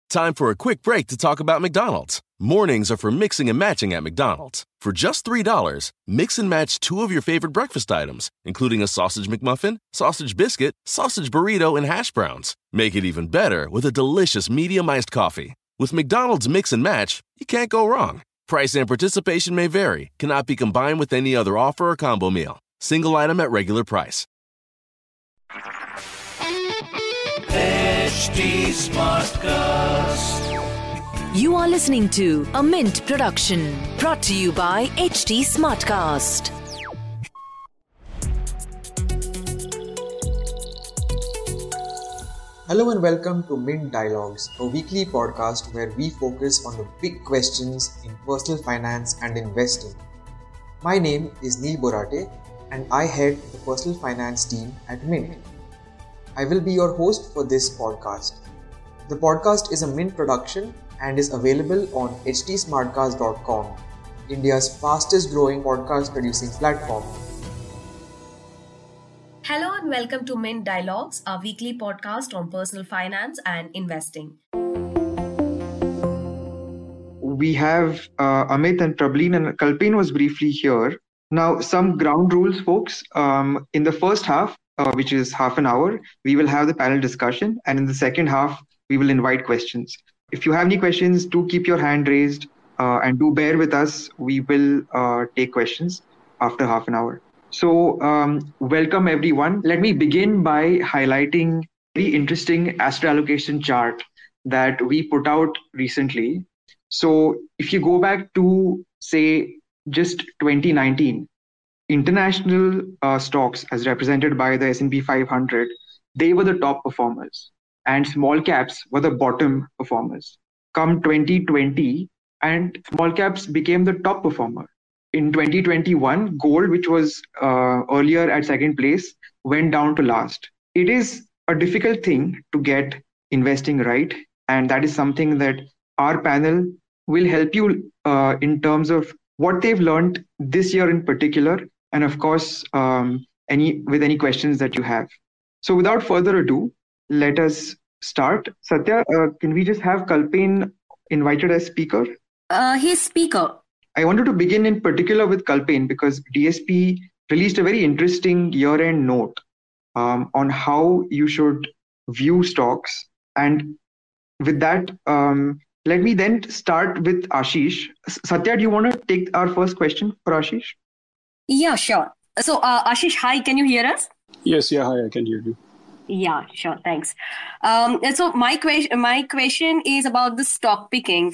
Time for a quick break to talk about McDonald's. Mornings are for mixing and matching at McDonald's. For just $3, mix and match 2 of your favorite breakfast items, including a sausage McMuffin, sausage biscuit, sausage burrito, and hash browns. Make it even better with a delicious medium iced coffee. With McDonald's Mix and Match, you can't go wrong. Price and participation may vary, cannot be combined with any other offer or combo meal. Single item at regular price. HT Smartcast. You are listening to a Mint production brought to you by HT Smartcast. Hello and welcome to Mint Dialogues, a weekly podcast where we focus on the big questions in personal finance and investing. My name is Neil Borate and I head the personal finance team at Mint. I will be your host for this podcast. The podcast is a Mint production and is available on htsmartcast.com, India's fastest growing podcast producing platform. Hello and welcome to Mint Dialogues, our weekly podcast on personal finance and investing. We have Amit and Prableen, and Kalpin was briefly here. Now, some ground rules, folks. In the first half, which is half an hour, we will have the panel discussion, and in the second half, we will invite questions. If you have any questions, do keep your hand raised and do bear with us. We will take questions after half an hour. So, welcome everyone. Let me begin by highlighting a very interesting asset allocation chart that we put out recently. So, if you go back to, say, just 2019, international stocks as represented by the S&P 500, they were the top performers and small caps were the bottom performers. Come 2020, and small caps became the top performer. In 2021, gold, which was earlier at second place, went down to last. It is a difficult thing to get investing right, and that is something that our panel will help you in terms of what they've learned this year in particular, and of course, any questions that you have. So without further ado, let us start. Satya, can we just have Kalpin invited as speaker? He's speaker. I wanted to begin in particular with Kalpin because DSP released a very interesting year-end note on how you should view stocks. And with that, let me then start with Ashish. Satya, do you want to take our first question for Ashish? Yeah, sure. So, Ashish, hi, can you hear us? Yes, hi, I can hear you. Yeah, sure, thanks. So my question is about the stock picking.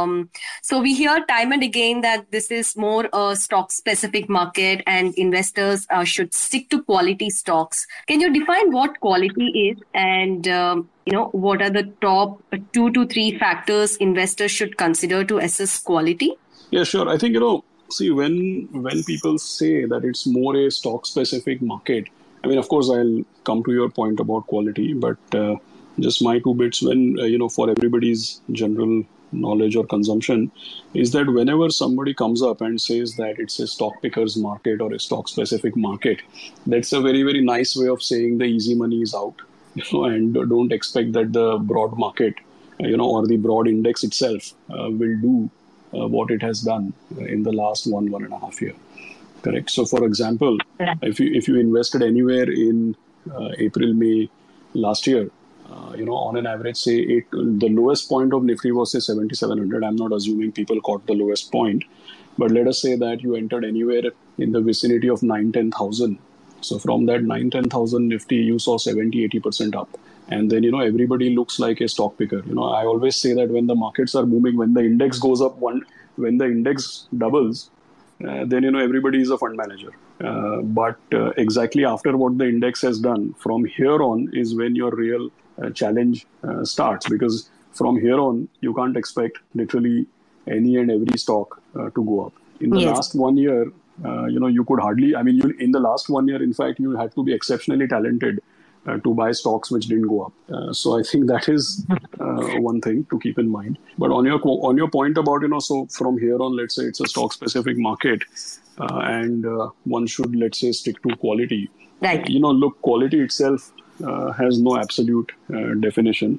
So we hear time and again that this is more a stock-specific market and investors should stick to quality stocks. Can you define what quality is and what are the top 2 to 3 factors investors should consider to assess quality? Yeah, sure. I think, see, when people say that it's more a stock-specific market, I mean, of course, I'll come to your point about quality, but just my 2 bits when, for everybody's general knowledge or consumption is that whenever somebody comes up and says that it's a stock picker's market or a stock specific market, that's a very, very nice way of saying the easy money is out, and don't expect that the broad market, or the broad index itself will do what it has done in the last 1.5 years. Correct. So, for example, if you invested anywhere in April, May last year, on an average, say the lowest point of Nifty was say 7,700. I'm not assuming people caught the lowest point, but let us say that you entered anywhere in the vicinity of 9-10,000. So from that 9-10,000 Nifty, you saw 70-80% up. And then, everybody looks like a stock picker. I always say that when the markets are booming, when the index goes up, when the index doubles, then, everybody is a fund manager. But exactly after what the index has done, from here on is when your real challenge starts. Because from here on, you can't expect literally any and every stock to go up. In the last 1 year, you could hardly, in the last 1 year, in fact, you had to be exceptionally talented to buy stocks which didn't go up. So I think that is one thing to keep in mind. But on your point about, so from here on, let's say it's a stock specific market and one should, let's say, stick to quality. Right. Look, quality itself has no absolute definition.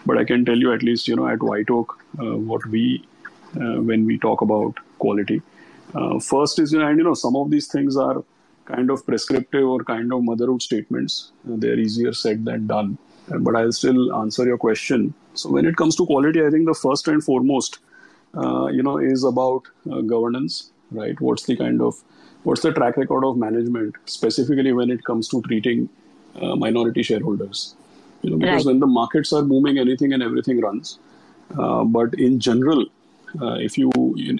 But I can tell you at least, at White Oak, what we, when we talk about quality. First is, and some of these things are kind of prescriptive or kind of motherhood statements. They're easier said than done. But I'll still answer your question. So when it comes to quality, I think the first and foremost, is about governance, right? What's the track record of management, specifically when it comes to treating minority shareholders? Because when the markets are booming, anything and everything runs. But in general, if you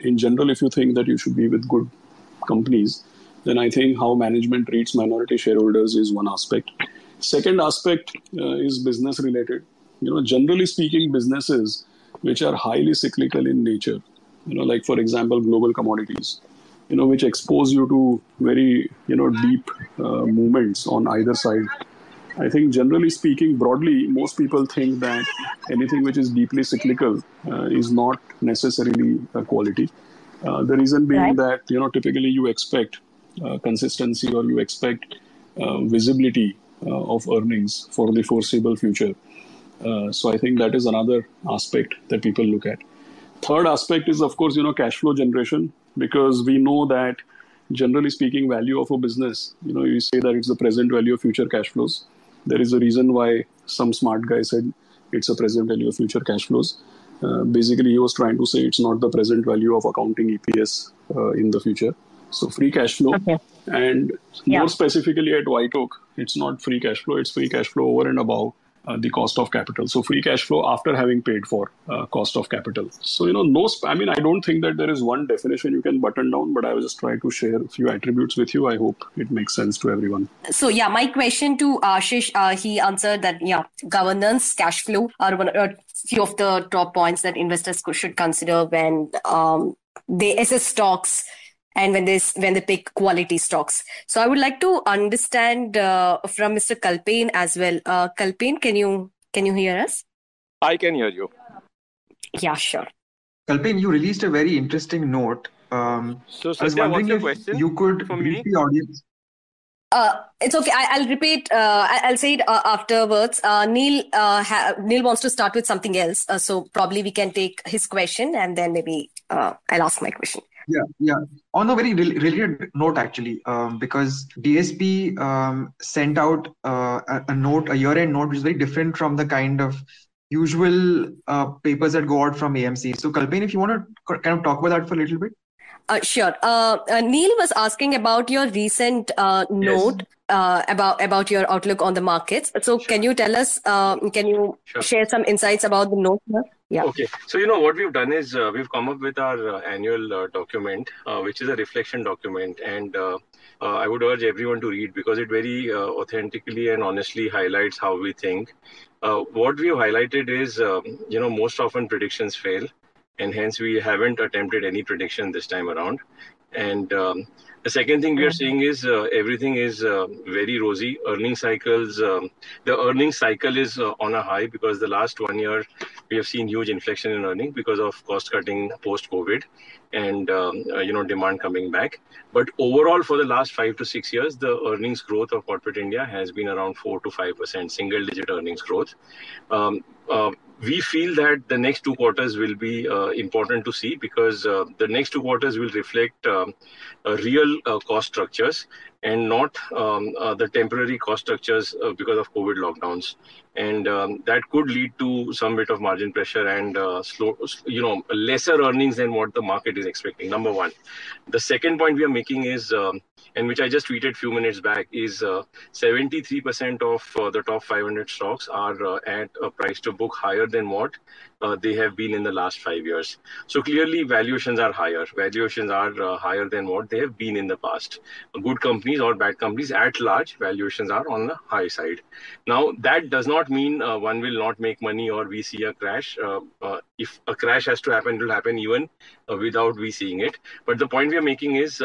think that you should be with good companies, then I think how management treats minority shareholders is one aspect. Second aspect is business related. Generally speaking, businesses which are highly cyclical in nature, like for example, global commodities, which expose you to very, deep movements on either side. I think generally speaking, broadly, most people think that anything which is deeply cyclical is not necessarily a quality. The reason being that, typically you expect consistency or you expect visibility of earnings for the foreseeable future. So I think that is another aspect that people look at. Third aspect is, of course, cash flow generation, because we know that generally speaking, value of a business, you say that it's the present value of future cash flows. There is a reason why some smart guy said it's a present value of future cash flows. Basically, he was trying to say it's not the present value of accounting EPS in the future. So free cash flow. Okay. And more specifically at White Oak, it's not free cash flow, it's free cash flow over and above the cost of capital. So free cash flow after having paid for cost of capital. So, I don't think that there is one definition you can button down, but I was just trying to share a few attributes with you. I hope it makes sense to everyone. So, my question to Ashish, he answered that, governance, cash flow are a few of the top points that investors should consider when they assess stocks and when they pick quality stocks. So I would like to understand from Mr. Kalpen as well. Kalpen, can you hear us? I can hear you. Yeah, sure. Kalpen, you released a very interesting note. So, I was wondering if you could brief the audience. It's okay. I'll repeat. I'll say it afterwards. Neil wants to start with something else. So probably we can take his question and then maybe I'll ask my question. Yeah. On a very related note, actually, because DSP sent out a year-end note, which is very different from the kind of usual papers that go out from AMC. So, Kalpen, if you want to kind of talk about that for a little bit. Sure. Neil was asking about your recent note about your outlook on the markets. So can you tell us, can you share some insights about the note? Yeah. Okay. So, what we've done is we've come up with our annual document, which is a reflection document. And I would urge everyone to read because it very authentically and honestly highlights how we think. What we have highlighted is, most often predictions fail. And hence, we haven't attempted any prediction this time around. And the second thing we are seeing is everything is very rosy. Earning cycles, the earnings cycle is on a high because the last 1 year, we have seen huge inflection in earnings because of cost cutting post-COVID and, demand coming back. But overall, for the last 5 to 6 years, the earnings growth of corporate India has been around 4 to 5%, single-digit earnings growth. We feel that the next 2 quarters will be important to see because the next 2 quarters will reflect real cost structures and not the temporary cost structures because of COVID lockdowns. And that could lead to some bit of margin pressure and lesser earnings than what the market is expecting, number one. The second point we are making is, and which I just tweeted a few minutes back, is 73% of the top 500 stocks are at a price to book higher than what they have been in the last 5 years. So clearly valuations are higher. Valuations are higher than what they have been in the past. Good companies or bad companies at large, valuations are on the high side. Now, that does not mean one will not make money or we see a crash. If a crash has to happen, it will happen even without we seeing it. But the point we are making is,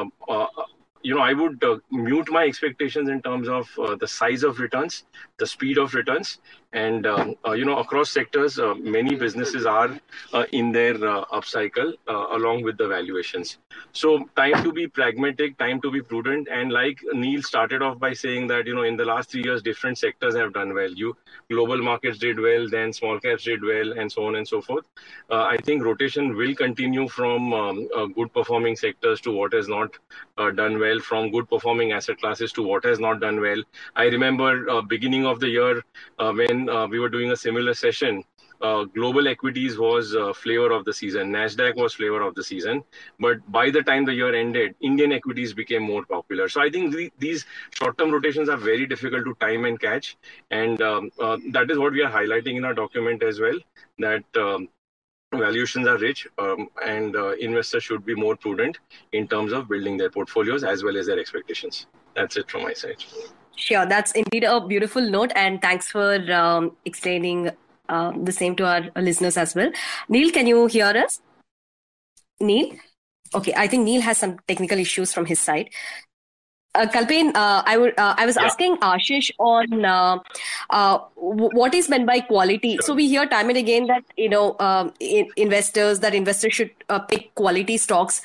I would mute my expectations in terms of the size of returns, the speed of returns, And across sectors, many businesses are in their upcycle along with the valuations. So time to be pragmatic, time to be prudent. And like Neil started off by saying that, in the last 3 years, different sectors have done well. Global markets did well, then small caps did well, and so on and so forth. I think rotation will continue from good performing sectors to what has not done well, from good performing asset classes to what has not done well. I remember beginning of the year when we were doing a similar session, global equities was flavor of the season. Nasdaq was flavor of the season. But by the time the year ended, Indian equities became more popular. So I think these short-term rotations are very difficult to time and catch. And that is what we are highlighting in our document as well, that valuations are rich and investors should be more prudent in terms of building their portfolios as well as their expectations. That's it from my side. Sure, that's indeed a beautiful note, and thanks for explaining the same to our listeners as well. Neil, can you hear us? Neil? Okay, I think Neil has some technical issues from his side. Kalpen, I was asking Ashish on what is meant by quality. Sure. So we hear time and again that investors should pick quality stocks.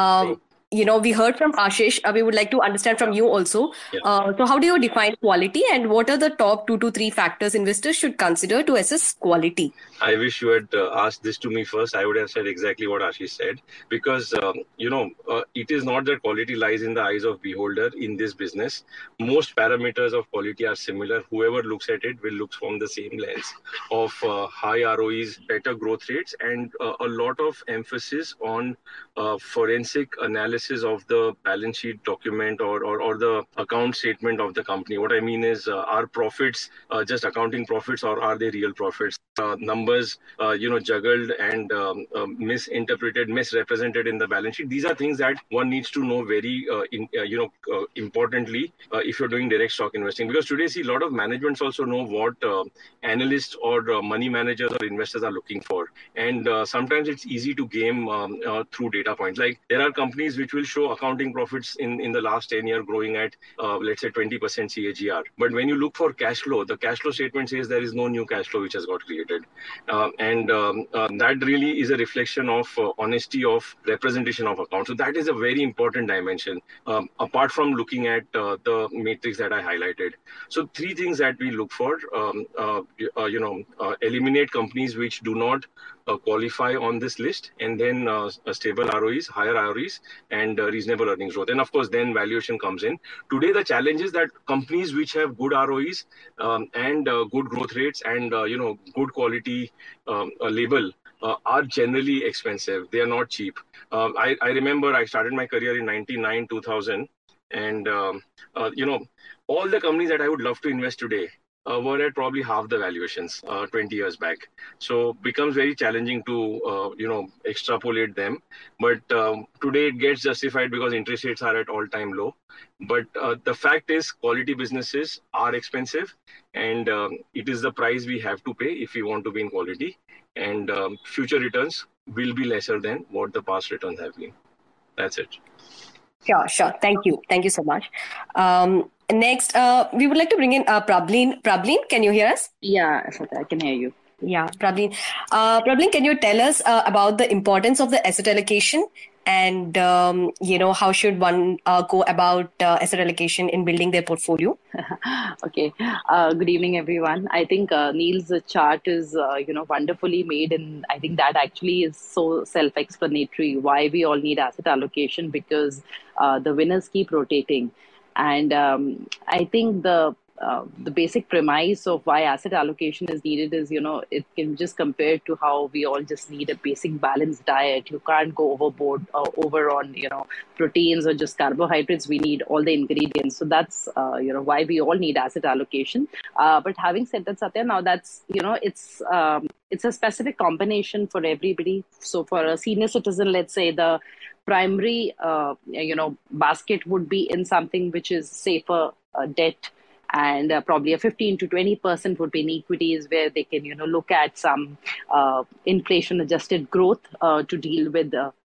We heard from Ashish. We would like to understand from you also. Yeah. So how do you define quality, and what are the top 2 to 3 factors investors should consider to assess quality? I wish you had asked this to me first. I would have said exactly what Ashish said, because, it is not that quality lies in the eyes of beholder in this business. Most parameters of quality are similar. Whoever looks at it will look from the same lens of high ROEs, better growth rates, and a lot of emphasis on forensic analysis of the balance sheet document or the account statement of the company. What I mean is, are profits just accounting profits, or are they real profits? Numbers, juggled and misinterpreted, misrepresented in the balance sheet. These are things that one needs to know very, importantly, if you're doing direct stock investing. Because today, see, a lot of managements also know what analysts or money managers or investors are looking for. And sometimes it's easy to game through data points. Like there are companies which will show accounting profits in the last 10 years growing at, let's say, 20% CAGR. But when you look for cash flow, the cash flow statement says there is no new cash flow which has got created. That really is a reflection of honesty of representation of accounts. So that is a very important dimension, apart from looking at the matrix that I highlighted. So 3 things that we look for, eliminate companies which do not qualify on this list, and then stable ROEs, higher ROEs, and reasonable earnings growth. And of course, then valuation comes in. Today, the challenge is that companies which have good ROEs and good growth rates and good quality label are generally expensive. They are not cheap. I remember I started my career in 99, 2000, and all the companies that I would love to invest today were at probably half the valuations 20 years back. So becomes very challenging to extrapolate them. But today it gets justified because interest rates are at all-time low. But the fact is, quality businesses are expensive, and it is the price we have to pay if we want to be in quality. And future returns will be lesser than what the past returns have been. That's it. Sure. Thank you so much. Next, we would like to bring in Prableen. Prableen, can you hear us? Yeah, I can hear you. Yeah, Prableen. Prableen, can you tell us about the importance of the asset allocation, and how should one go about asset allocation in building their portfolio? Okay. Good evening, everyone. I think Neil's chart is wonderfully made, and I think that actually is so self-explanatory why we all need asset allocation, because the winners keep rotating. And I think the basic premise of why asset allocation is needed is, it can just compare to how we all just need a basic balanced diet. You can't go overboard over on, proteins or just carbohydrates. We need all the ingredients. So that's, why we all need asset allocation. But having said that, Satya, now that's, it's a specific combination for everybody. So for a senior citizen, let's say the primary, basket would be in something which is safer debt, and probably a 15 to 20% would be in equities, where they can, look at some inflation-adjusted growth to deal with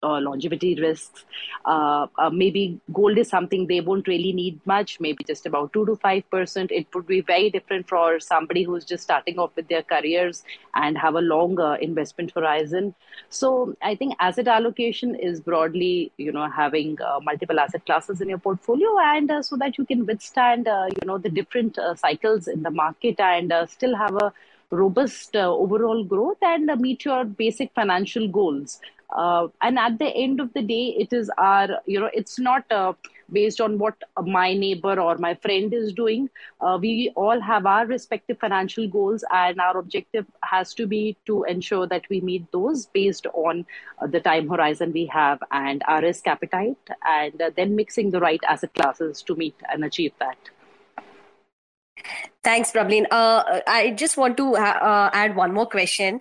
longevity risks. Maybe gold is something they won't really need much, maybe just about 2 to 5%. It would be very different for somebody who's just starting off with their careers and have a long investment horizon. So I think asset allocation is broadly, having multiple asset classes in your portfolio, and so that you can withstand, the different cycles in the market and still have a robust overall growth and meet your basic financial goals. And at the end of the day, it is it's not based on what my neighbor or my friend is doing. We all have our respective financial goals, and our objective has to be to ensure that we meet those based on the time horizon we have and our risk appetite, and then mixing the right asset classes to meet and achieve that. Thanks, Prableen. I just want to add one more question.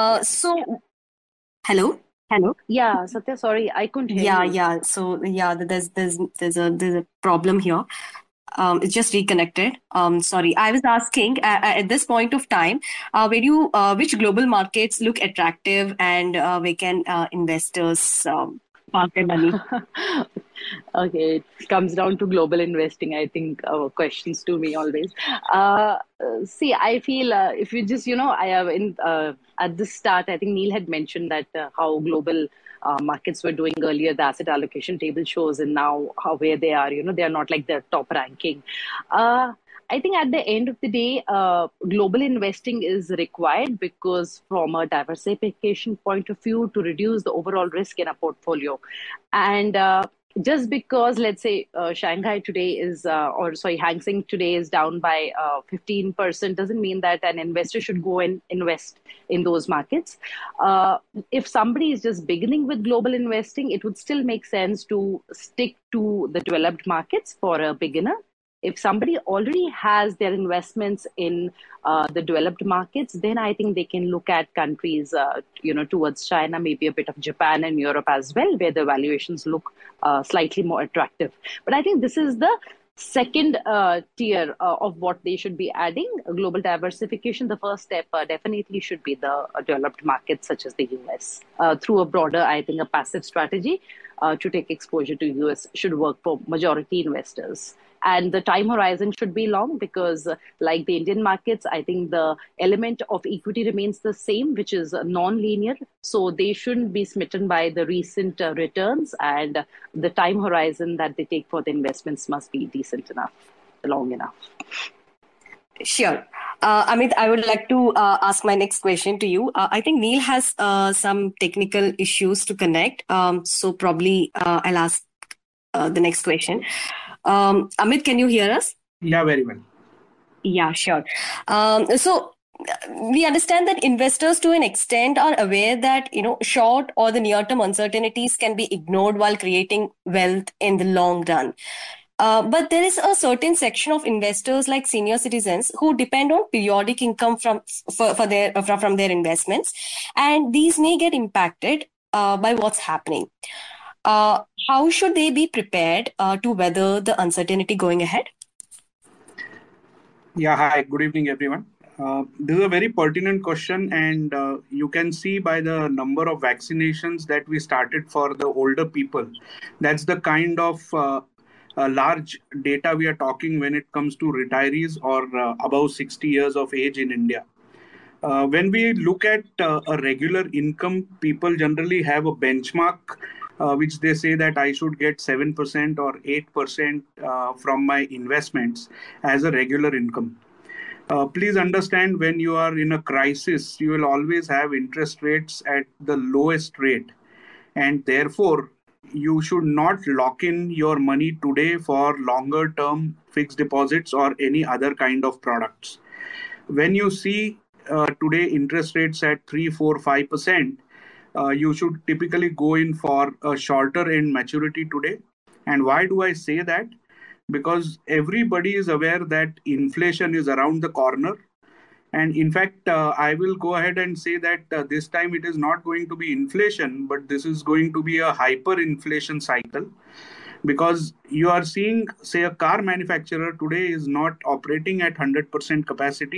Hello. Yeah, Satya, sorry, I couldn't hear you. Yeah. So there's a problem here. It's just reconnected. Sorry, I was asking at this point of time, which global markets look attractive and where can investors park their money? Okay, it comes down to global investing, I think, questions to me always. See, I feel if you just, I have at the start, I think Neil had mentioned that how global markets were doing earlier, the asset allocation table shows, and now where they are, they are not like the top ranking. I think at the end of the day, global investing is required because from a diversification point of view, to reduce the overall risk in a portfolio. And just because, let's say, Hang Seng today is down by 15%, doesn't mean that an investor should go and invest in those markets. If somebody is just beginning with global investing, it would still make sense to stick to the developed markets for a beginner. If somebody already has their investments in the developed markets, then I think they can look at countries, towards China, maybe a bit of Japan and Europe as well, where the valuations look slightly more attractive. But I think this is the second tier of what they should be adding, global diversification. The first step definitely should be the developed markets such as the US. Through a broader, I think, a passive strategy to take exposure to US should work for majority investors. And the time horizon should be long because like the Indian markets, I think the element of equity remains the same, which is non-linear. So they shouldn't be smitten by the recent returns, and the time horizon that they take for the investments must be decent enough, long enough. Sure. Amit, I would like to ask my next question to you. I think Neil has some technical issues to connect. So probably I'll ask the next question. Amit, can you hear us? Yeah, very well. Yeah, sure. So we understand that investors to an extent are aware that, short or the near-term uncertainties can be ignored while creating wealth in the long run. But there is a certain section of investors like senior citizens who depend on periodic income from their investments, and these may get impacted by what's happening. How should they be prepared to weather the uncertainty going ahead? Yeah, hi, good evening, everyone. This is a very pertinent question, and you can see by the number of vaccinations that we started for the older people. That's the kind of large data we are talking when it comes to retirees or above 60 years of age in India. When we look at a regular income, people generally have a benchmark which they say that I should get 7% or 8% from my investments as a regular income. Please understand, when you are in a crisis, you will always have interest rates at the lowest rate. And therefore, you should not lock in your money today for longer term fixed deposits or any other kind of products. When you see today interest rates at 3, 4, 5%, you should typically go in for a shorter end maturity today. And why do I say that? Because everybody is aware that inflation is around the corner. And in fact, I will go ahead and say that this time it is not going to be inflation, but this is going to be a hyperinflation cycle. Because you are seeing, say, a car manufacturer today is not operating at 100% capacity.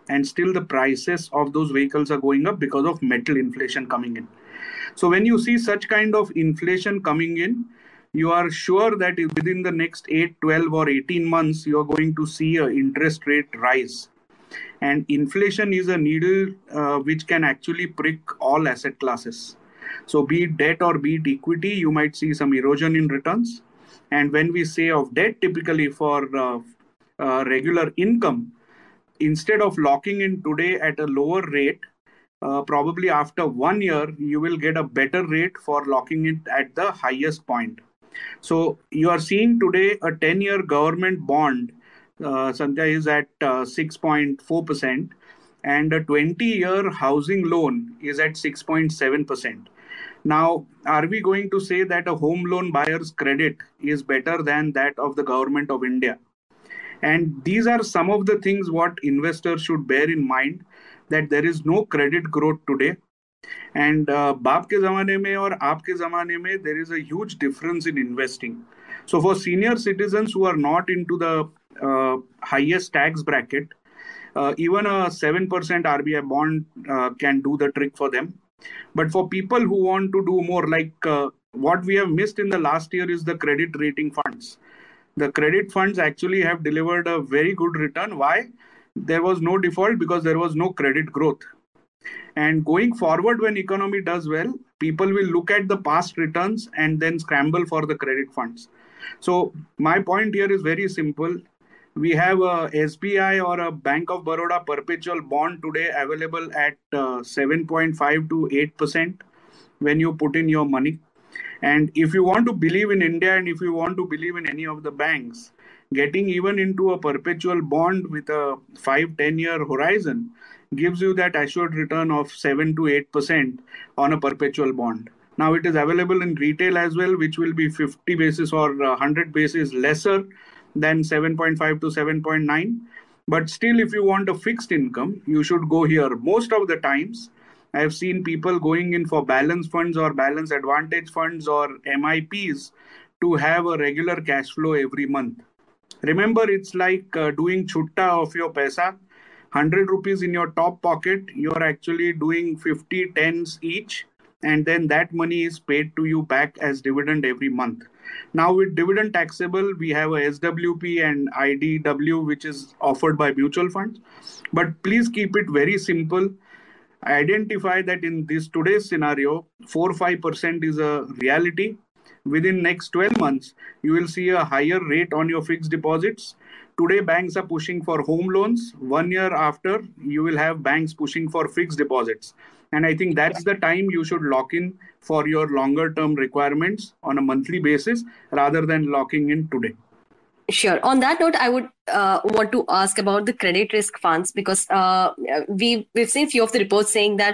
and still the prices of those vehicles are going up because of metal inflation coming in. So when you see such kind of inflation coming in, you are sure that within the next 8, 12 or 18 months, you are going to see an interest rate rise. And inflation is a needle which can actually prick all asset classes. So be it debt or be it equity, you might see some erosion in returns. And when we say of debt, typically for regular income, instead of locking in today at a lower rate, probably after 1 year, you will get a better rate for locking it at the highest point. So you are seeing today a 10-year government bond, Sandhya, is at 6.4%, and a 20-year housing loan is at 6.7%. Now, are we going to say that a home loan buyer's credit is better than that of the government of India? And these are some of the things what investors should bear in mind, that there is no credit growth today. And बाप के ज़माने में और आपके ज़माने में there is a huge difference in investing. So for senior citizens who are not into the highest tax bracket, even a 7% RBI bond can do the trick for them. But for people who want to do more, like what we have missed in the last year is the credit rating funds. The credit funds actually have delivered a very good return. Why? There was no default because there was no credit growth. And going forward, when economy does well, people will look at the past returns and then scramble for the credit funds. So my point here is very simple. We have a SBI or a Bank of Baroda perpetual bond today available at 7.5 to 8% when you put in your money. And if you want to believe in India and if you want to believe in any of the banks, getting even into a perpetual bond with a 5-10 year horizon gives you that assured return of 7 to 8% on a perpetual bond. Now it is available in retail as well, which will be 50 basis or 100 basis lesser than 7.5 to 7.9. But still, if you want a fixed income, you should go here. Most of the times, I have seen people going in for balance funds or balance advantage funds or MIPs to have a regular cash flow every month. Remember, it's like doing chutta of your paisa. 100 rupees in your top pocket, you're actually doing 50 tens each, and then that money is paid to you back as dividend every month. Now with dividend taxable, we have a SWP and IDW, which is offered by mutual funds. But please keep it very simple. Identify that in this today's scenario, 4-5% is a reality. Within next 12 months, you will see a higher rate on your fixed deposits. Today, banks are pushing for home loans. 1 year after, you will have banks pushing for fixed deposits. And I think that's the time you should lock in for your longer term requirements on a monthly basis rather than locking in today. Sure. On that note, I would want to ask about the credit risk funds, because we've seen few of the reports saying that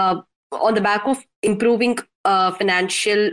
on the back of improving financial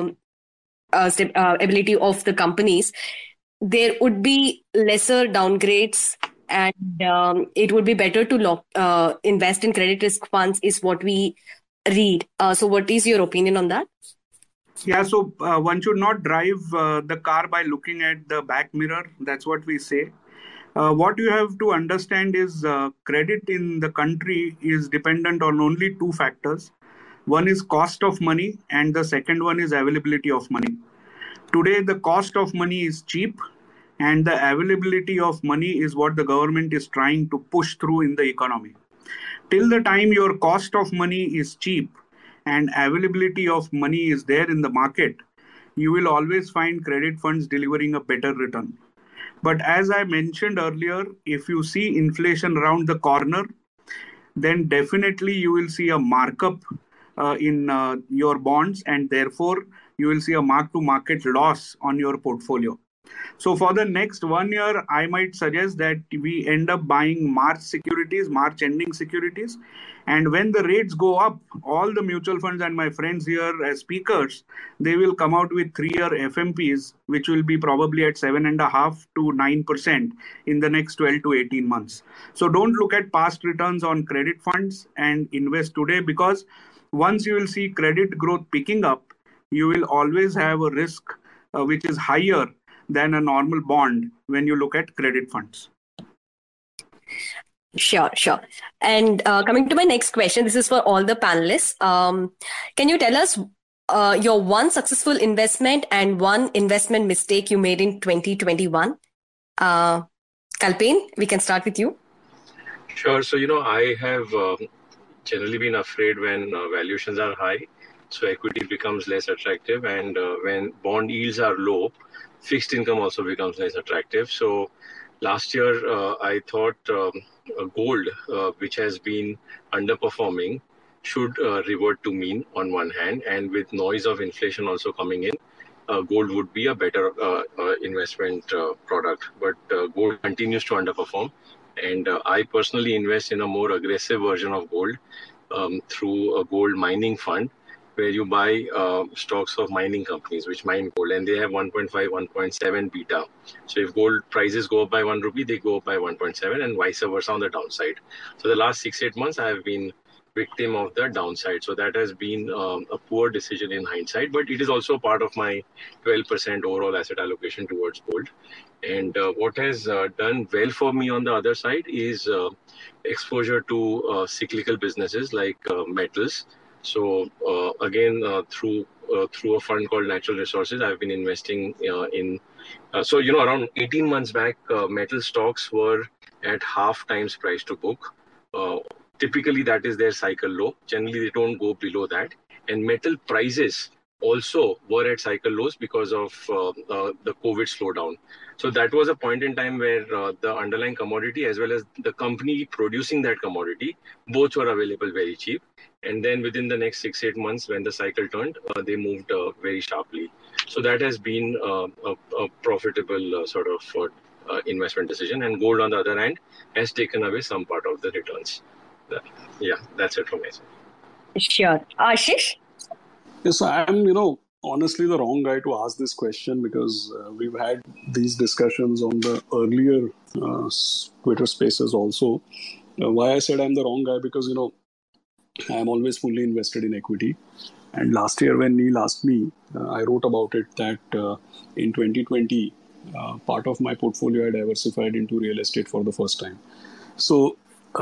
ability of the companies, there would be lesser downgrades, and it would be better to invest in credit risk funds, is what we read. So what is your opinion on that? Yeah, so one should not drive the car by looking at the back mirror. That's what we say. What you have to understand is credit in the country is dependent on only two factors. One is cost of money, and the second one is availability of money. Today, the cost of money is cheap, and the availability of money is what the government is trying to push through in the economy. Till the time your cost of money is cheap and availability of money is there in the market, you will always find credit funds delivering a better return. But as I mentioned earlier, if you see inflation around the corner, then definitely you will see a markup in your bonds, and therefore you will see a mark-to-market loss on your portfolio. So for the next 1 year, I might suggest that we end up buying March securities, March ending securities. And when the rates go up, all the mutual funds and my friends here as speakers, they will come out with 3-year FMPs, which will be probably at 7.5% to 9% in the next 12 to 18 months. So don't look at past returns on credit funds and invest today, because once you will see credit growth picking up, you will always have a risk which is higher than a normal bond when you look at credit funds. Sure. And coming to my next question, this is for all the panelists. Can you tell us your one successful investment and one investment mistake you made in 2021? Kalpen, we can start with you. Sure. So, I have generally been afraid when valuations are high, so equity becomes less attractive, and when bond yields are low, fixed income also becomes less attractive. So last year, I thought gold, which has been underperforming, should revert to mean on one hand, and with noise of inflation also coming in, gold would be a better investment product. But gold continues to underperform, and I personally invest in a more aggressive version of gold through a gold mining fund, where you buy stocks of mining companies which mine gold, and they have 1.5, 1.7 beta. So if gold prices go up by 1 rupee, they go up by 1.7, and vice versa on the downside. So the last 6-8 months, I have been victim of the downside. So that has been a poor decision in hindsight, but it is also part of my 12% overall asset allocation towards gold. And what has done well for me on the other side is exposure to cyclical businesses like metals. So again, through a fund called Natural Resources, I've been investing in. So around 18 months back, metal stocks were at half times price to book. Typically, that is their cycle low. Generally, they don't go below that. And metal prices also were at cycle lows because of the COVID slowdown. So that was a point in time where the underlying commodity as well as the company producing that commodity, both were available very cheap. And then within the next 6-8 months, when the cycle turned, they moved very sharply. So that has been a profitable sort of investment decision. And gold, on the other hand, has taken away some part of the returns. Yeah, that's it from my side. Sure. Ashish? Yes, I'm, honestly the wrong guy to ask this question, because we've had these discussions on the earlier Twitter spaces also. Why I said I'm the wrong guy, because, I'm always fully invested in equity. And last year when Neil asked me, I wrote about it that in 2020, part of my portfolio I diversified into real estate for the first time. So,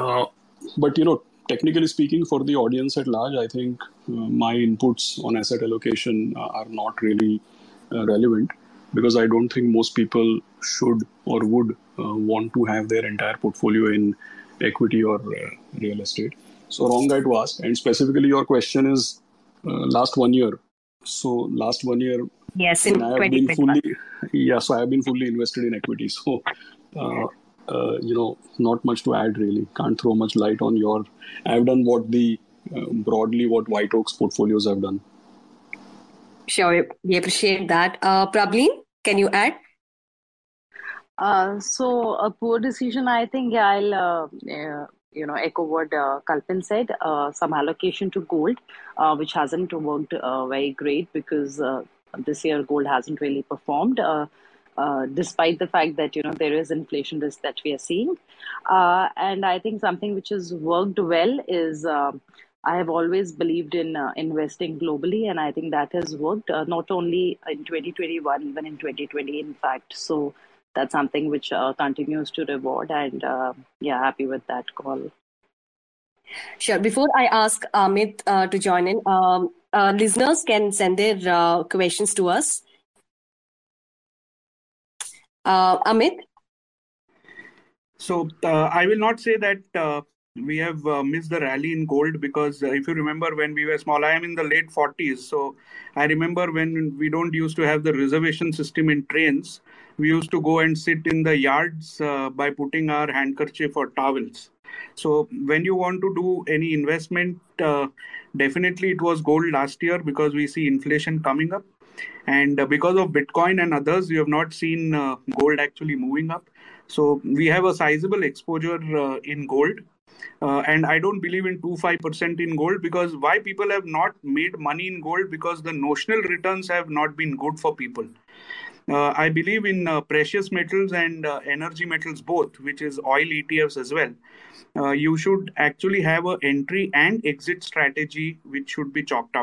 but, technically speaking, for the audience at large, I think my inputs on asset allocation are not really relevant, because I don't think most people should or would want to have their entire portfolio in equity or real estate. So wrong guy to ask. And specifically, your question is last 1 year. So last 1 year, yes, in I have been I have been fully invested in equity. So, not much to add really. Can't throw much light on your. I've done broadly what White Oak's portfolios have done. Sure, we appreciate that. Prableen, can you add? So a poor decision, I think I'll echo what Kalpen said. Some allocation to gold, which hasn't worked very great, because this year gold hasn't really performed, despite the fact that there is inflation risk that we are seeing. And I think something which has worked well is I have always believed in investing globally, and I think that has worked not only in 2021, even in 2020, in fact. So that's something which continues to reward, and happy with that call. Sure. Before I ask Amit to join in, listeners can send their questions to us. Amit? So I will not say that we have missed the rally in gold, because if you remember when we were small, I am in the late 40s. So I remember when we don't used to have the reservation system in trains, we used to go and sit in the yards by putting our handkerchief or towels. So when you want to do any investment, definitely it was gold last year, because we see inflation coming up. And because of Bitcoin and others, we have not seen gold actually moving up. So we have a sizable exposure in gold. And I don't believe in 2-5% in gold, because why people have not made money in gold? Because the notional returns have not been good for people. I believe in precious metals and energy metals both, which is oil ETFs as well. You should actually have an entry and exit strategy which should be chalked out.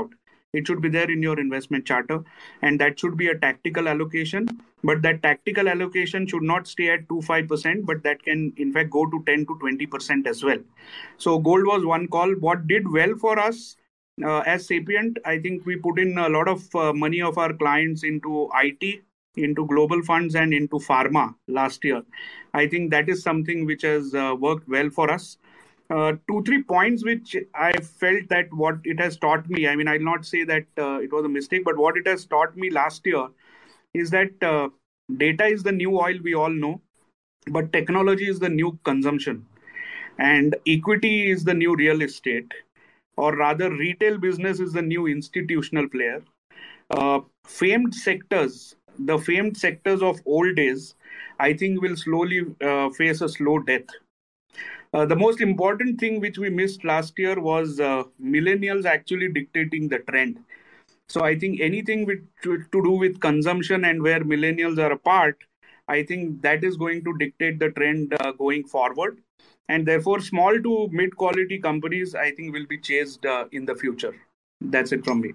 It should be there in your investment charter, and that should be a tactical allocation. But that tactical allocation should not stay at 2-5%, but that can in fact go to 10 to 20% as well. So gold was one call. What did well for us as Sapient, I think we put in a lot of money of our clients into IT, into global funds, and into pharma last year. I think that is something which has worked well for us. 2-3 points which I felt that what it has taught me, I mean, I'll not say that it was a mistake, but what it has taught me last year is that data is the new oil, we all know, but technology is the new consumption, and equity is the new real estate, or rather retail business is the new institutional player. Famed sectors, the famed sectors of old days, I think will slowly face a slow death. The most important thing which we missed last year was millennials actually dictating the trend. So I think anything to do with consumption and where millennials are a part, I think that is going to dictate the trend going forward. And therefore, small to mid-quality companies, I think, will be chased in the future. That's it from me.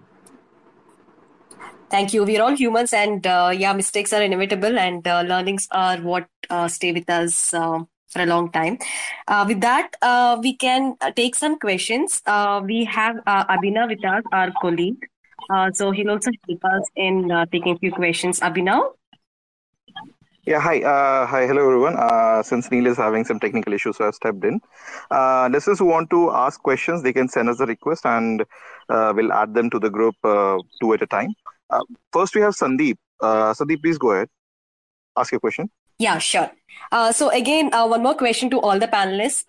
Thank you. We are all humans, and mistakes are inevitable, and learnings are what stay with us for a long time. With that, we can take some questions. We have Abhinav with us, our colleague. So he'll also help us in taking a few questions. Abhinav? Yeah, hi. Hello, everyone. Since Neil is having some technical issues, so I've stepped in. Listeners who want to ask questions, they can send us a request and we'll add them to the group 2 at a time. First, we have Sandeep. Sandeep, please go ahead. Ask your question. Yeah, sure. So again, one more question to all the panelists.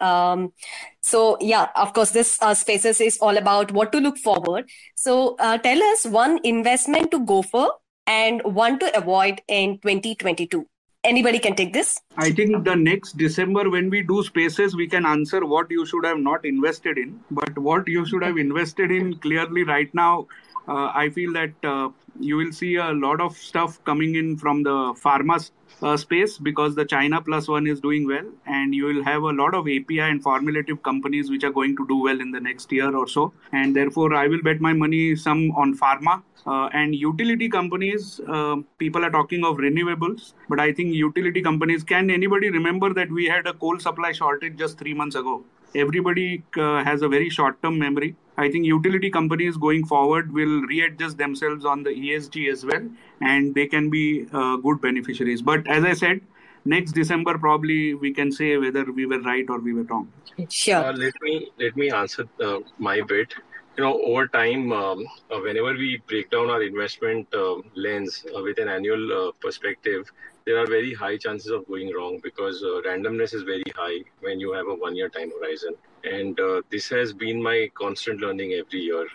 Of course, this Spaces is all about what to look forward. So tell us one investment to go for and one to avoid in 2022. Anybody can take this? I think the next December when we do Spaces, we can answer what you should have not invested in. But what you should have invested in clearly right now, I feel that you will see a lot of stuff coming in from the pharma space because the China Plus One is doing well, and you will have a lot of API and formulative companies which are going to do well in the next year or so. And therefore, I will bet my money some on pharma. And utility companies, people are talking of renewables, but I think utility companies, can anybody remember that we had a coal supply shortage just 3 months ago? Everybody has a very short-term memory. I think utility companies going forward will readjust themselves on the ESG as well, and they can be good beneficiaries. But as I said, next December probably we can say whether we were right or we were wrong. Sure. Let me answer my bit. Over time, whenever we break down our investment lens with an annual perspective, there are very high chances of going wrong because randomness is very high when you have a 1-year time horizon. And this has been my constant learning every year.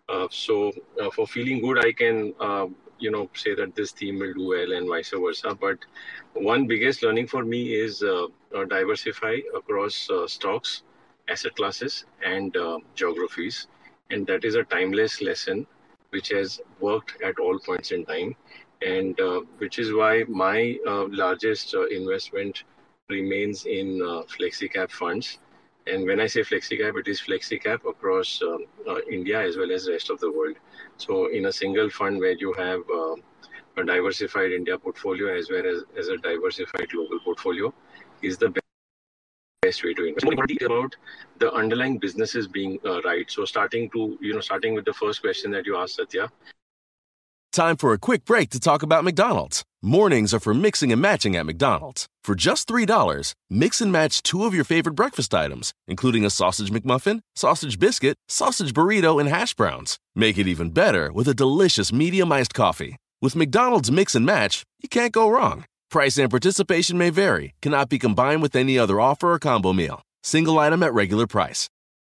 So for feeling good, I can, say that this team will do well and vice versa. But one biggest learning for me is diversify across stocks, asset classes, and geographies. And that is a timeless lesson which has worked at all points in time. And which is why my largest investment remains in FlexiCap funds. And when I say FlexiCap, it is FlexiCap across India as well as the rest of the world. So in a single fund where you have a diversified India portfolio as well as a diversified global portfolio is the best way to invest. More importantly about the underlying businesses being right. So starting with the first question that you asked, Satya. Time for a quick break to talk about McDonald's. Mornings are for mixing and matching at McDonald's. For just $3, mix and match 2 of your favorite breakfast items, including a sausage McMuffin, sausage biscuit, sausage burrito, and hash browns. Make it even better with a delicious medium iced coffee. With McDonald's Mix and Match, you can't go wrong. Price and participation may vary. Cannot be combined with any other offer or combo meal. Single item at regular price.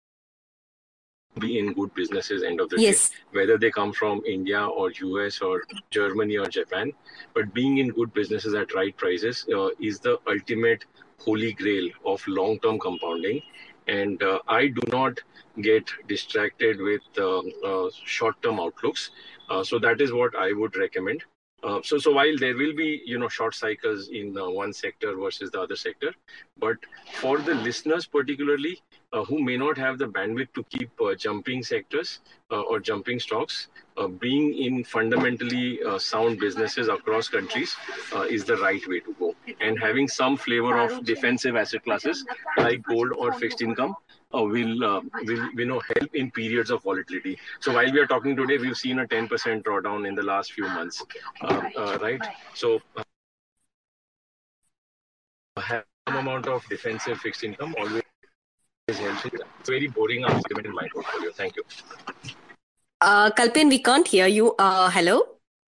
Be in good businesses end of the day, whether they come from India or US or Germany or Japan. But being in good businesses at right prices is the ultimate holy grail of long-term compounding. And I do not get distracted with short-term outlooks. So that is what I would recommend. So while there will be, short cycles in one sector versus the other sector, but for the listeners particularly, who may not have the bandwidth to keep jumping sectors or jumping stocks, being in fundamentally sound businesses across countries is the right way to go. And having some flavor of defensive asset classes like gold or fixed income will help in periods of volatility. So while we are talking today, we've seen a 10% drawdown in the last few months, right? So have some amount of defensive fixed income always helps. It's a very boring argument in my portfolio. Thank you. Kalpin, we can't hear you. Hello?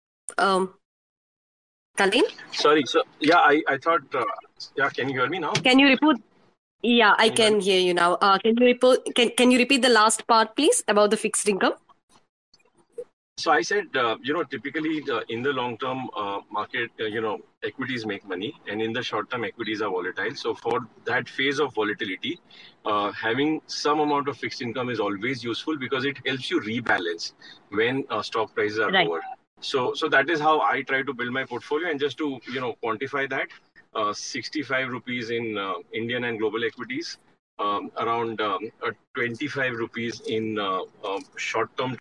Kalpin? Sorry. So, yeah, I thought, can you hear me now? Can you repeat? Yeah, I can hear you now. Can you repeat the last part, please, about the fixed income? So I said, typically in the long-term market, equities make money, and in the short-term, equities are volatile. So for that phase of volatility, having some amount of fixed income is always useful because it helps you rebalance when stock prices are lower. So that is how I try to build my portfolio. And just to quantify that, 65 rupees in Indian and global equities, around 25 rupees in short-term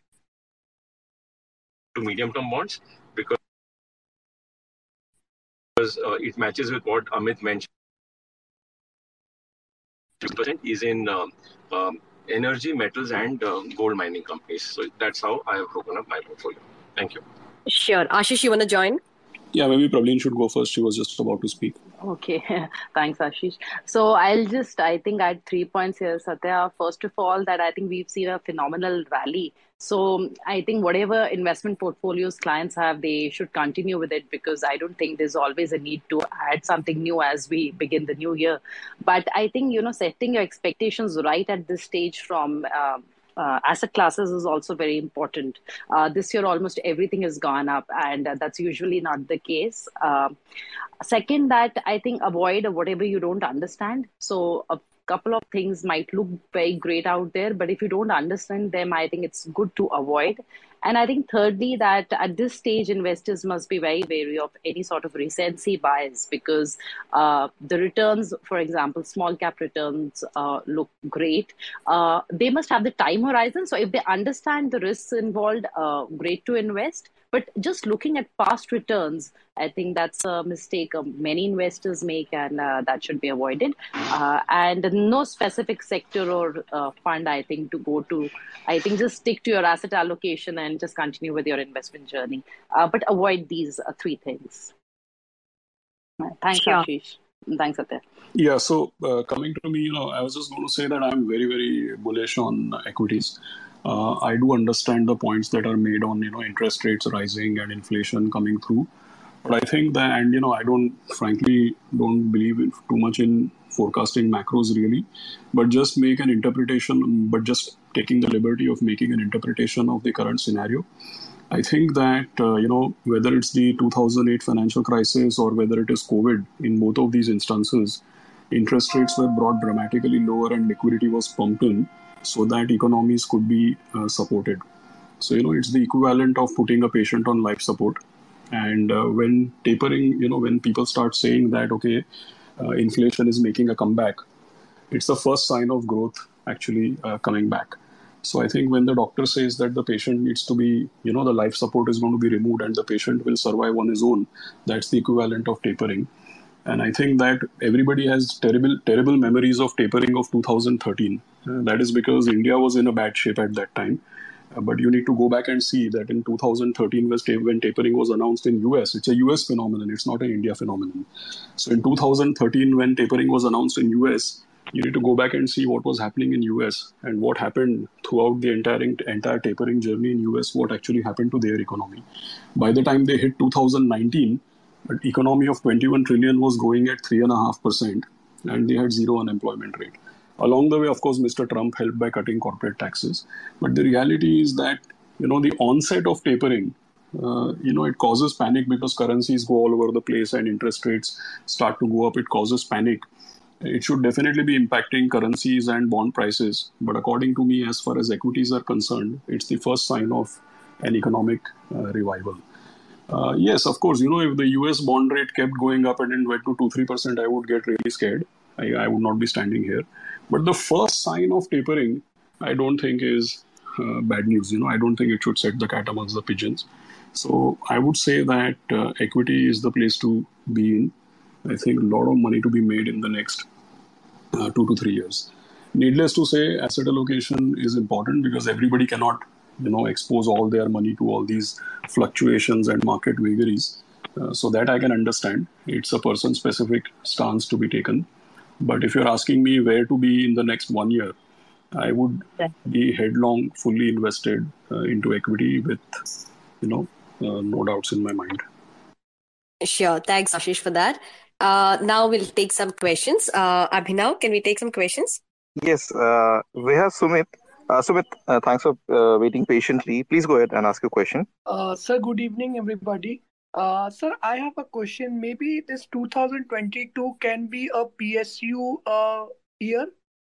to medium-term bonds, because it matches with what Amit mentioned. 2% is in energy, metals, and gold mining companies. So that's how I have broken up my portfolio. Thank you. Sure. Ashish, you want to join? Yeah, maybe Pravleen should go first. She was just about to speak. Okay, thanks, Ashish. So I think add 3 points here, Satya. First of all, that I think we've seen a phenomenal rally. So I think whatever investment portfolios clients have, they should continue with it, because I don't think there's always a need to add something new as we begin the new year. But I think, setting your expectations right at this stage from asset classes is also very important. This year, almost everything has gone up, and that's usually not the case. Second, that I think avoid whatever you don't understand. So a couple of things might look very great out there, but if you don't understand them, I think it's good to avoid. And I think thirdly, that at this stage, investors must be very wary of any sort of recency bias, because the returns, for example, small cap returns look great. They must have the time horizon. So if they understand the risks involved, great to invest. But just looking at past returns, I think that's a mistake many investors make, and that should be avoided. And no specific sector or fund, I think, to go to. I think just stick to your asset allocation and just continue with your investment journey. But avoid these 3 things. Thanks, Ashish. Thanks, Satya. Yeah, so coming to me, I was just going to say that I'm very, very bullish on equities. I do understand the points that are made on, interest rates rising and inflation coming through. But I think that, and, I frankly don't believe too much in forecasting macros really, but just make an interpretation, but just taking the liberty of making an interpretation of the current scenario. I think that, whether it's the 2008 financial crisis or whether it is COVID, in both of these instances, interest rates were brought dramatically lower and liquidity was pumped in so that economies could be supported. So, it's the equivalent of putting a patient on life support. And when tapering, when people start saying that, okay, inflation is making a comeback, it's the first sign of growth actually coming back. So I think when the doctor says that the patient needs to be, the life support is going to be removed and the patient will survive on his own, that's the equivalent of tapering. And I think that everybody has terrible memories of tapering of 2013. That is because India was in a bad shape at that time. But you need to go back and see that in 2013, when tapering was announced in US, it's a US phenomenon, it's not an India phenomenon. So in 2013, when tapering was announced in US, you need to go back and see what was happening in US and what happened throughout the entire tapering journey in US, what actually happened to their economy. By the time they hit 2019, an economy of 21 trillion was growing at 3.5%, and they had zero unemployment rate. Along the way, of course, Mr. Trump helped by cutting corporate taxes. But the reality is that, the onset of tapering, it causes panic because currencies go all over the place and interest rates start to go up. It causes panic. It should definitely be impacting currencies and bond prices. But according to me, as far as equities are concerned, it's the first sign of an economic revival. Yes, of course, if the US bond rate kept going up and it went to 2-3%, I would get really scared. I would not be standing here. But the first sign of tapering, I don't think is bad news. I don't think it should set the cat amongst the pigeons. So I would say that equity is the place to be in. I think a lot of money to be made in the next 2 to 3 years. Needless to say, asset allocation is important because everybody cannot, expose all their money to all these fluctuations and market vagaries. So that I can understand. It's a person-specific stance to be taken. But if you're asking me where to be in the next 1 year, I would be headlong, fully invested into equity with, no doubts in my mind. Sure. Thanks, Ashish, for that. Now we'll take some questions. Abhinav, can we take some questions? Yes, we have Sumit. Sumit, thanks for waiting patiently. Please go ahead and ask your question. Sir, good evening, everybody. Sir, I have a question. Maybe this 2022 can be a PSU year?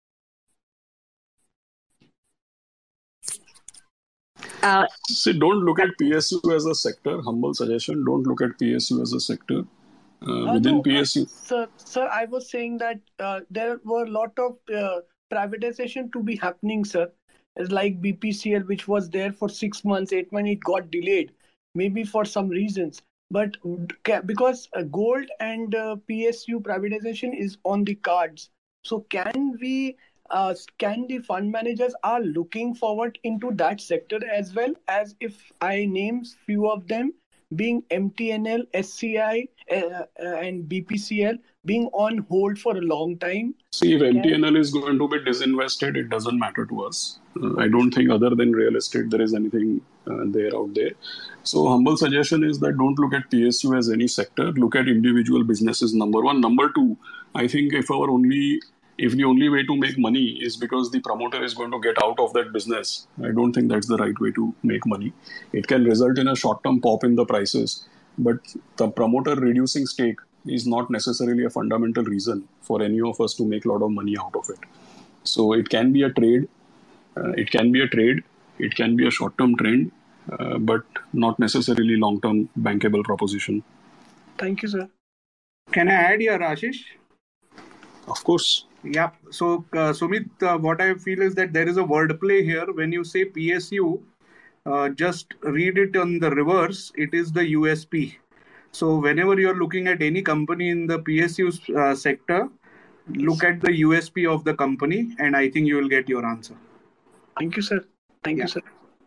See, don't look at PSU as a sector. Humble suggestion. Don't look at PSU as a sector. Within PSU. Sir, I was saying that there were a lot of privatization to be happening, sir. It's like BPCL, which was there for 6 months, 8 months, it got delayed, maybe for some reasons. But because gold and PSU privatization is on the cards, so can the fund managers are looking forward into that sector as well, as if I name few of them, being MTNL, SCI, and BPCL being on hold for a long time? See, if MTNL is going to be disinvested, it doesn't matter to us. I don't think other than real estate, there is anything there out there. So humble suggestion is that don't look at PSU as any sector. Look at individual businesses, number one. Number two, I think if the only way to make money is because the promoter is going to get out of that business, I don't think that's the right way to make money. It can result in a short-term pop in the prices, but the promoter reducing stake is not necessarily a fundamental reason for any of us to make a lot of money out of it. So it can be a trade, it can be a short-term trend, but not necessarily long-term bankable proposition. Thank you, sir. Can I add here, Ashish? Of course. Yeah. So, Sumit, what I feel is that there is a wordplay here. When you say PSU, just read it on the reverse. It is the USP. So, whenever you're looking at any company in the PSU sector, look at the USP of the company, and I think you will get your answer. Thank you, sir. Thank you, sir.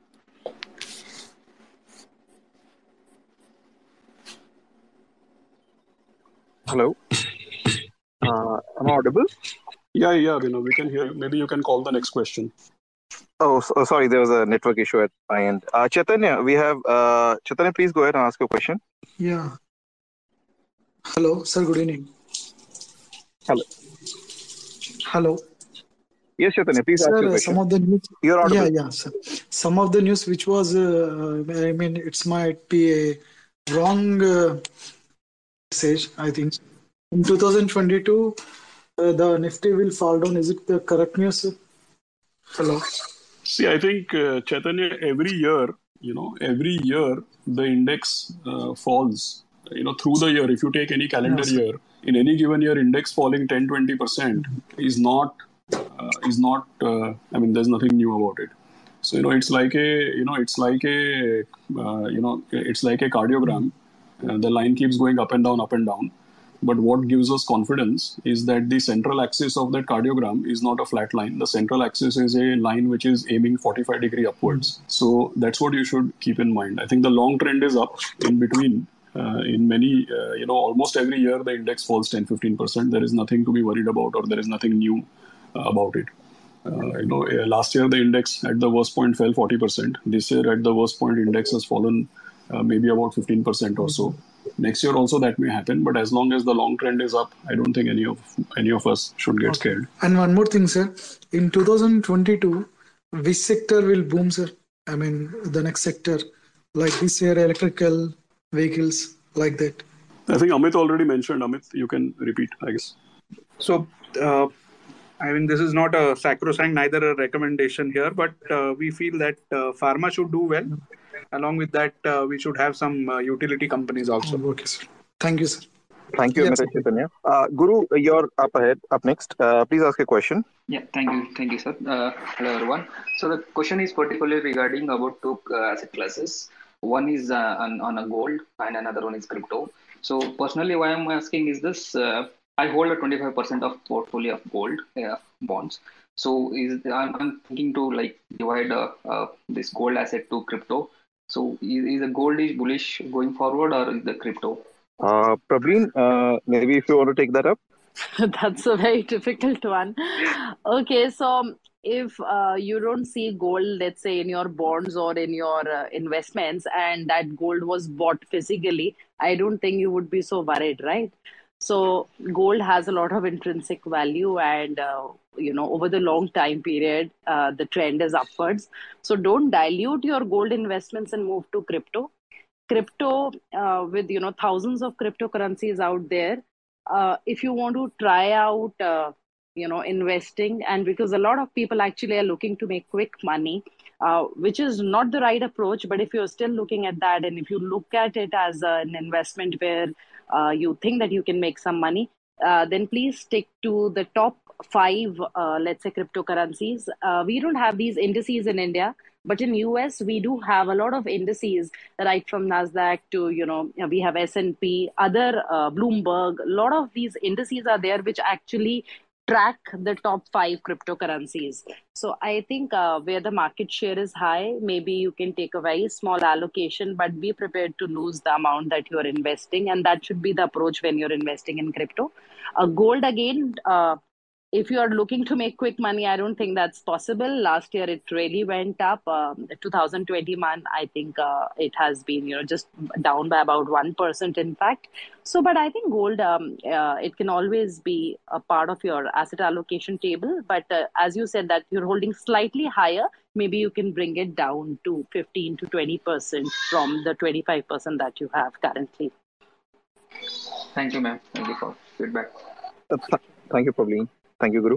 Hello. Am I audible? Yeah, we can hear you. Maybe you can call the next question. Oh, sorry, there was a network issue at my end. Chaitanya, we have Chaitanya. Please go ahead and ask your question. Yeah. Hello, sir. Good evening. Hello. Yes, Chaitanya. Please ask your question. Some of the news. You're audible. Yeah, sir. Some of the news which was, it might be a wrong message. I think in 2022. The Nifty will fall down. Is it the correct news? Hello. See, I think Chaitanya, every year the index falls. Through the year, if you take any calendar year, in any given year, index falling 10-20% is not. There's nothing new about it. So it's like a cardiogram. The line keeps going up and down, up and down. But what gives us confidence is that the central axis of that cardiogram is not a flat line. The central axis is a line which is aiming 45 degree upwards. So that's what you should keep in mind. I think the long trend is up. In between, in many, almost every year the index falls 10-15%. There is nothing to be worried about, or there is nothing new about it. Last year the index at the worst point fell 40%. This year at the worst point index has fallen maybe about 15% or so. Next year also that may happen, but as long as the long trend is up, I don't think any of us should get scared. And one more thing, sir. In 2022, which sector will boom, sir? The next sector, like this year, electrical vehicles, like that. I think Amit already mentioned. Amit, you can repeat, I guess. So, this is not a sacrosanct, neither a recommendation here, but we feel that pharma should do well. Along with that, we should have some utility companies also. Okay, sir. Thank you, sir. Thank you, Yes. Mr. Chaitanya. Guru, you're up next. Please ask a question. Yeah, thank you, sir. Hello, everyone. So the question is particularly regarding about two asset classes. One is on a gold, and another one is crypto. So personally, why I'm asking is this: I hold a 25% of portfolio of gold bonds. So I'm thinking to like divide this gold asset to crypto. So is the gold is bullish going forward, or is the crypto? Praveen, maybe if you want to take that up. That's a very difficult one. Okay, so if you don't see gold, let's say in your bonds or in your investments, and that gold was bought physically, I don't think you would be so worried, right? So gold has a lot of intrinsic value, and over the long time period, the trend is upwards. So don't dilute your gold investments and move to crypto with thousands of cryptocurrencies out there. If you want to try out investing, and because a lot of people actually are looking to make quick money, which is not the right approach, but if you're still looking at that, and if you look at it as an investment where you think that you can make some money, then please stick to the top five, let's say, cryptocurrencies. We don't have these indices in India, but in US we do have a lot of indices, right from Nasdaq to we have S&P, other Bloomberg. A lot of these indices are there which actually track the top five cryptocurrencies. So I think where the market share is high, maybe you can take a very small allocation, but be prepared to lose the amount that you are investing, and that should be the approach when you're investing in crypto. Gold again. If you are looking to make quick money, I don't think that's possible. Last year, it really went up. 2021, I think it has been, just down by about 1%, in fact. So, but I think gold, it can always be a part of your asset allocation table. But as you said that you're holding slightly higher, maybe you can bring it down to 15 to 20% from the 25% that you have currently. Thank you, ma'am. Thank you for feedback. Thank you, Praveen. Thank you, Guru.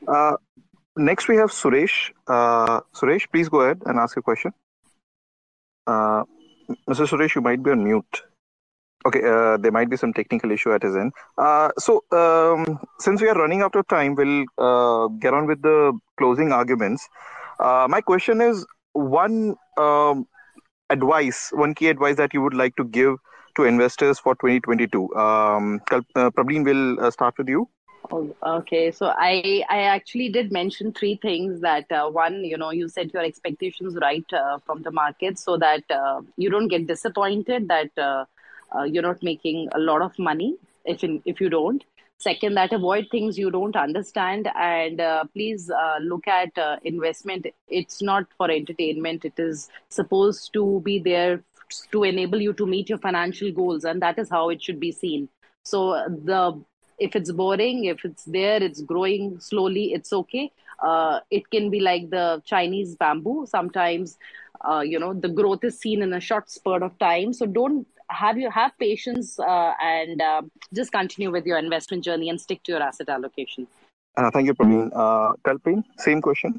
Next, we have Suresh. Suresh, please go ahead and ask a question. Mr. Suresh, you might be on mute. Okay, there might be some technical issue at his end. Since we are running out of time, we'll get on with the closing arguments. My question is, one key advice that you would like to give to investors for 2022. Praveen, will start with you. Okay, so I actually did mention three things. That one, you set your expectations right from the market, so that you don't get disappointed that you're not making a lot of money if you don't. Second, that avoid things you don't understand, and please look at investment. It's not for entertainment. It is supposed to be there to enable you to meet your financial goals, and that is how it should be seen. So if it's boring, if it's there, it's growing slowly, it's okay. It can be like the Chinese bamboo. Sometimes, the growth is seen in a short spurt of time. So don't have patience and just continue with your investment journey and stick to your asset allocation. Thank you, Praveen. Kalpin, same question.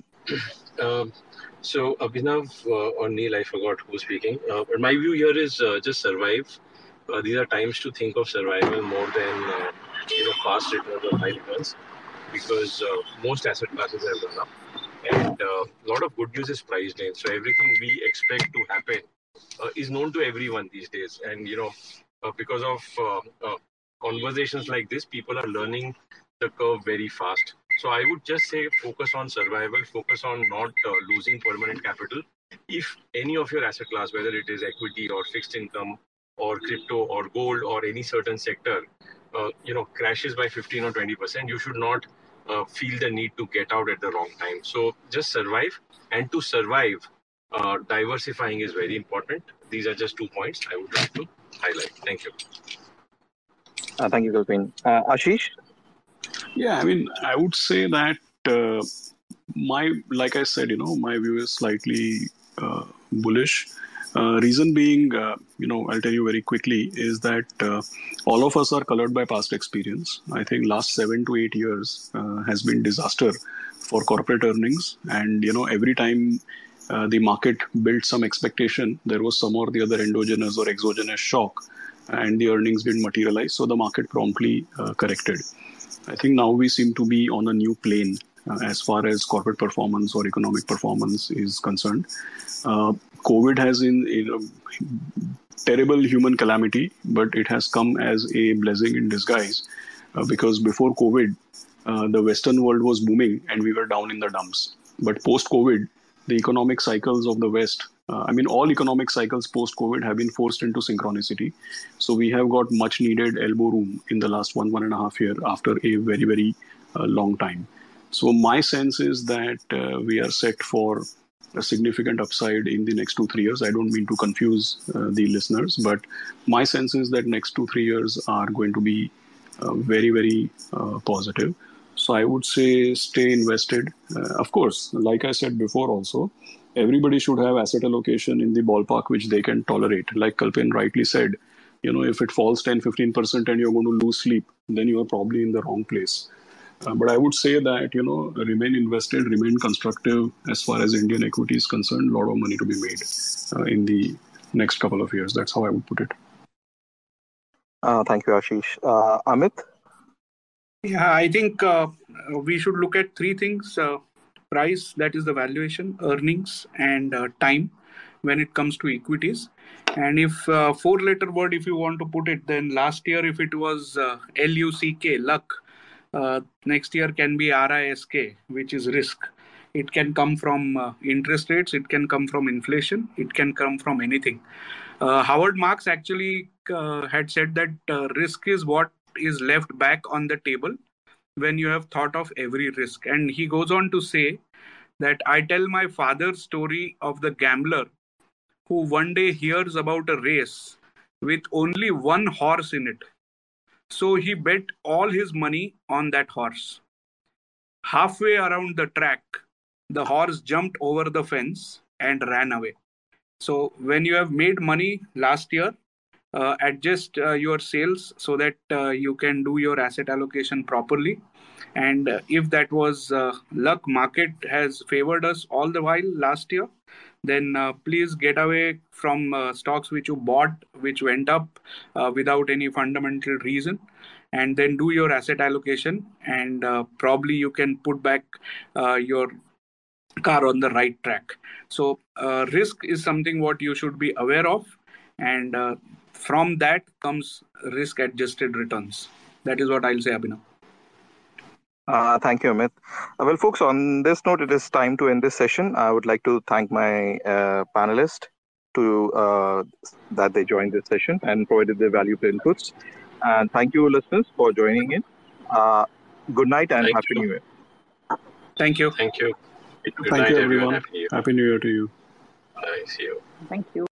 So Abhinav or Neil, I forgot who's speaking. But my view here is just survive. These are times to think of survival more than fast returns or high returns, because most asset classes have gone up, and a lot of good news is priced in. So everything we expect to happen is known to everyone these days, and because of conversations like this, people are learning the curve very fast. So I would just say focus on survival, focus on not losing permanent capital. If any of your asset class, whether it is equity or fixed income or crypto or gold or any certain sector, crashes by 15 or 20%, you should not feel the need to get out at the wrong time. So just survive, and to survive, diversifying is very important. These are just 2 points I would like to highlight. Thank you. Thank you, Kalpin. Ashish? Yeah, I would say that like I said, my view is slightly bullish. Reason being, I'll tell you very quickly, is that all of us are colored by past experience. I think last 7 to 8 years has been disaster for corporate earnings. And, every time the market built some expectation. There was some or the other endogenous or exogenous shock, and the earnings didn't materialize. So the market promptly corrected. I think now we seem to be on a new plane as far as corporate performance or economic performance is concerned. COVID has been a terrible human calamity, but it has come as a blessing in disguise because before COVID, the Western world was booming and we were down in the dumps. But post-COVID, the economic cycles of the West, all economic cycles post-COVID have been forced into synchronicity. So we have got much needed elbow room in the last 1.5 years after a very, very long time. So my sense is that we are set for a significant upside in the next 2-3 years. I don't mean to confuse the listeners, but my sense is that next 2-3 years are going to be very, very positive. So I would say stay invested. Of course, like I said before also, everybody should have asset allocation in the ballpark which they can tolerate. Like Kalpen rightly said, if it falls 10-15% and you're going to lose sleep, then you are probably in the wrong place. But I would say that, remain invested, remain constructive as far as Indian equity is concerned. A lot of money to be made in the next couple of years. That's how I would put it. Thank you, Ashish. Amit? Yeah, I think we should look at three things. Price, that is the valuation, earnings, and time when it comes to equities. And if four-letter word, if you want to put it, then last year, if it was LUCK, luck, next year can be RISK, which is risk. It can come from interest rates. It can come from inflation. It can come from anything. Howard Marks actually had said that risk is what is left back on the table when you have thought of every risk. And he goes on to say that I tell my father's story of the gambler who one day hears about a race with only one horse in it. So he bet all his money on that horse. Halfway around the track, the horse jumped over the fence and ran away. So when you have made money last year, adjust your sales so that you can do your asset allocation properly. And if that was luck, market has favored us all the while last year, then please get away from stocks which you bought, which went up without any fundamental reason, and then do your asset allocation, and probably you can put back your car on the right track. So risk is something what you should be aware of, and from that comes risk-adjusted returns. That is what I'll say, Abhinav. Thank you, Amit. Well, folks, on this note, it is time to end this session. I would like to thank my panelists that they joined this session and provided their valuable inputs. And thank you, listeners, for joining in. Good night and Happy New Year. Thank you. Thank you. Good Thank night, you, everyone. Happy New Year. Happy New Year to you. Nice you. Thank you.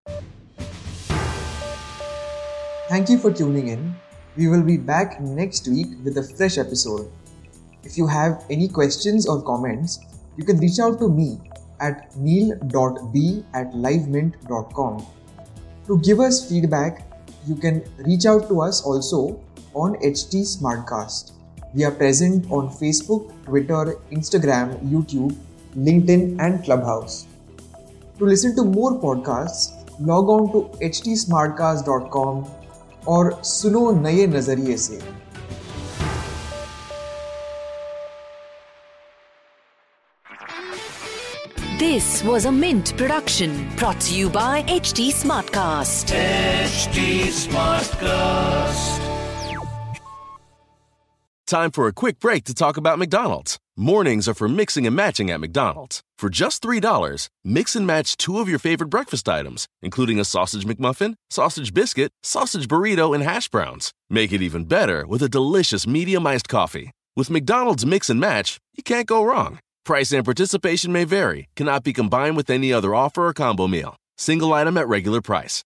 Thank you for tuning in. We will be back next week with a fresh episode. If you have any questions or comments, you can reach out to me at neel.b@livemint.com. To give us feedback, you can reach out to us also on HT Smartcast. We are present on Facebook, Twitter, Instagram, YouTube, LinkedIn and Clubhouse. To listen to more podcasts, log on to htsmartcast.com और सुनो नए नजरिए से। This was a Mint production brought to you by HT Smartcast. HT Smartcast. Time for a quick break to talk about McDonald's. Mornings are for mixing and matching at McDonald's. For just $3, mix and match 2 of your favorite breakfast items, including a sausage McMuffin, sausage biscuit, sausage burrito, and hash browns. Make it even better with a delicious medium iced coffee. With McDonald's Mix and Match, you can't go wrong. Price and participation may vary, cannot be combined with any other offer or combo meal. Single item at regular price.